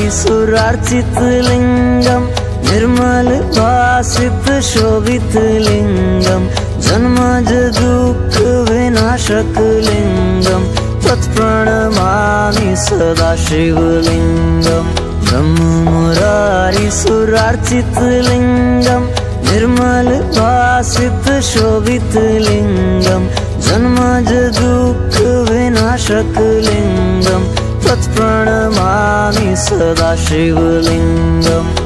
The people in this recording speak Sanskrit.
सुरार्चितलिङ्गं निर्मलभासित शोभितलिङ्गं जन्मज दुःखविनाशकलिङ्गं तत्प्रणमामि सदा शिवलिङ्गं ब्रह्ममुरारि सुरार्चितलिङ्गं निर्मलभासित शोभितलिङ्गं जन्मज दुःखविनाशकलिङ्गं तत्प्रणमामि सदा शिवलिङ्गम्।